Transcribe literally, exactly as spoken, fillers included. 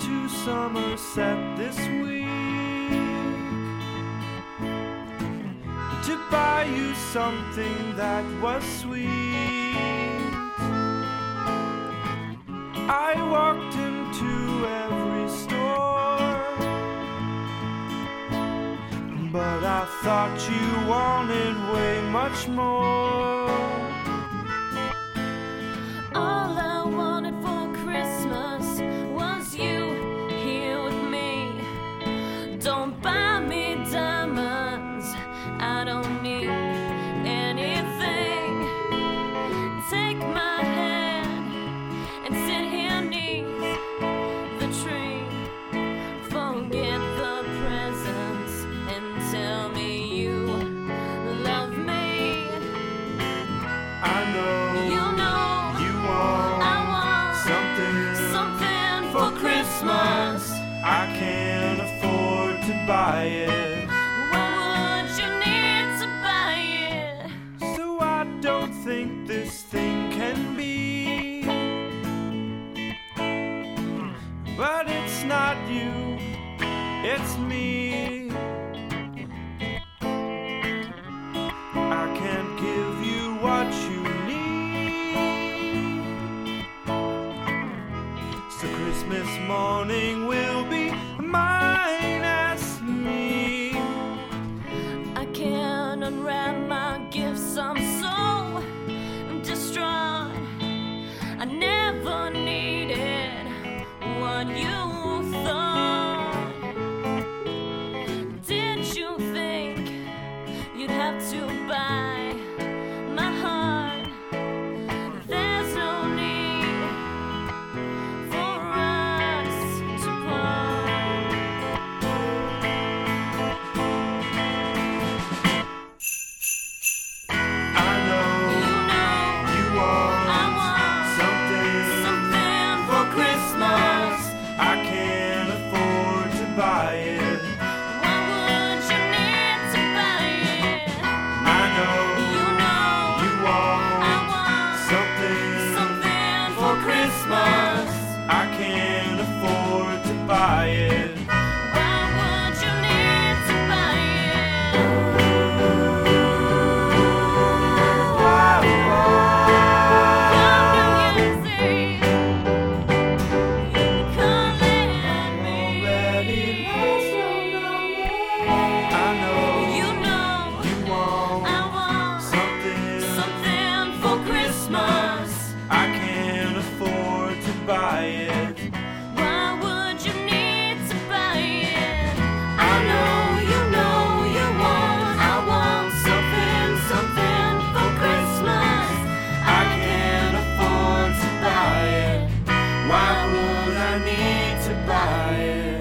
to Somerset this week to buy you something that was sweet. I walked into every store, but I thought you wanted way much more. All I wanted for Christmas was you here with me. Don't buy me diamonds, I don't need anything. Take my hand and sit here neath the tree. Forget the presents and tell me you love me. I know You know you want I want something, something for for Christmas. Christmas. I can't afford to buy it, What would you need to buy it? so I don't think this thing can be. But it's not you, it's me. I can't give you what you need, so Christmas morning will be minus me. I can't unwrap my gifts, I'm so distraught. I never needed what you thought. Did you think you'd have to buy my heart? There's no need for us to part. I know You know you want I want something something for for Christmas. Christmas. I can't afford to buy it. What would you need to buy it? I know You know you want I want something something for for Christmas. Christmas. I can't afford to buy it. What would you need to buy it? From New Year's Eve, you can't let me. I know You know you want I want something something for Christmas. I can't afford to buy it. Why would you need to buy it? I know you know you want. I want something, something for Christmas. I can't afford to buy it. Why would I need to buy it?